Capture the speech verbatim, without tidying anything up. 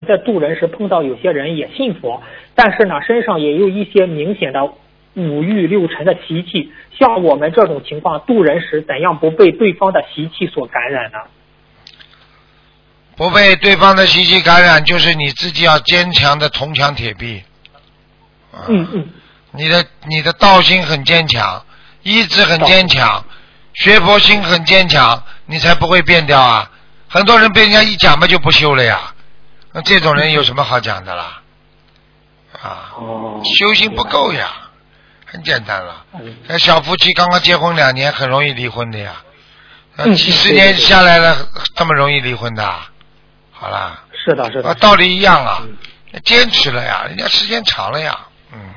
在渡人时碰到有些人也信佛，但是呢身上也有一些明显的五欲六尘的习气，像我们这种情况渡人时怎样不被对方的习气所感染呢？ 不被对方的习气感染，就是你自己要坚强的铜墙铁壁。啊、 嗯嗯。 你的你的道心很坚强，意志很坚强，学佛心很坚强，你才不会变掉啊！很多人被人家一讲嘛就不修了呀，那这种人有什么好讲的啦？啊， 哦、 修行不够呀，很简单了。那小夫妻刚刚结婚两年，很容易离婚的呀。 嗯、 几十年下来了，这么容易离婚的？好啦。 是的，是的。 道理一样啊，坚持了呀，人家时间长了呀。嗯。